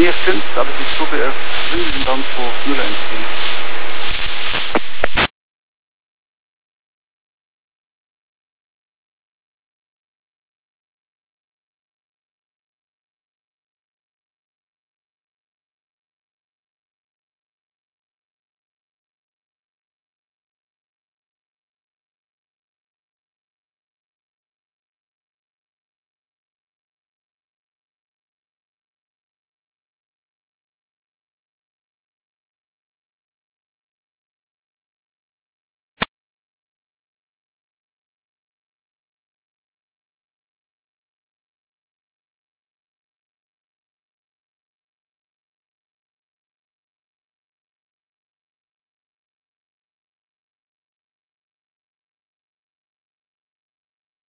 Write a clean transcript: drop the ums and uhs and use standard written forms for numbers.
Wanneer je vindt dat ik dit probeer, vrienden dan voor 0110.